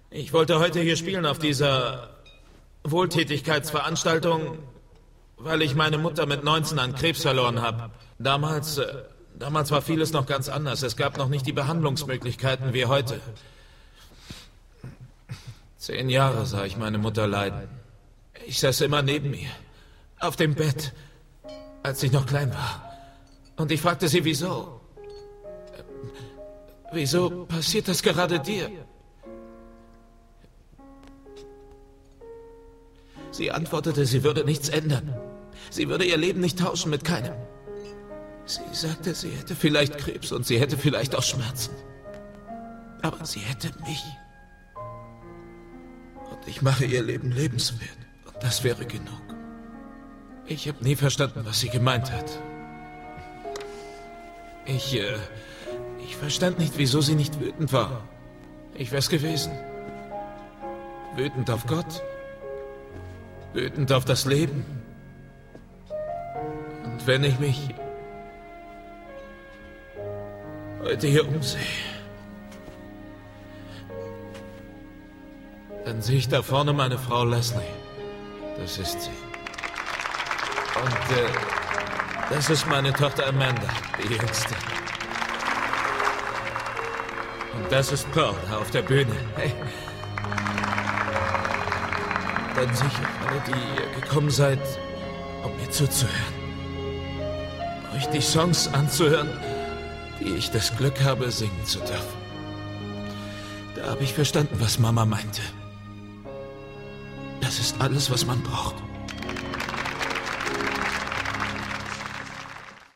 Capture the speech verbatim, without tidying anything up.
Ich wollte heute hier spielen auf dieser Wohltätigkeitsveranstaltung, weil ich meine Mutter mit neunzehn an Krebs verloren habe. Damals, äh, damals war vieles noch ganz anders. Es gab noch nicht die Behandlungsmöglichkeiten wie heute. Zehn Jahre sah ich meine Mutter leiden. Ich saß immer neben ihr, auf dem Bett, als ich noch klein war. Und ich fragte sie, wieso? Äh, wieso passiert das gerade dir? Sie antwortete, sie würde nichts ändern. Sie würde ihr Leben nicht tauschen mit keinem. Sie sagte, sie hätte vielleicht Krebs und sie hätte vielleicht auch Schmerzen. Aber sie hätte mich. Und ich mache ihr Leben lebenswert. Und das wäre genug. Ich habe nie verstanden, was sie gemeint hat. Ich, äh, ich verstand nicht, wieso sie nicht wütend war. Ich wär's gewesen. Wütend auf Gott. Wütend auf das Leben. Und wenn ich mich heute hier umsehe, dann sehe ich da vorne meine Frau Leslie. Das ist sie. Und äh, das ist meine Tochter Amanda, die Jüngste. Und das ist Pearl da auf der Bühne. Hey. Dann sehe ich alle, die ihr gekommen seid, um mir zuzuhören. Euch die Songs anzuhören, die ich das Glück habe, singen zu dürfen. Da habe ich verstanden, was Mama meinte. Das ist alles, was man braucht.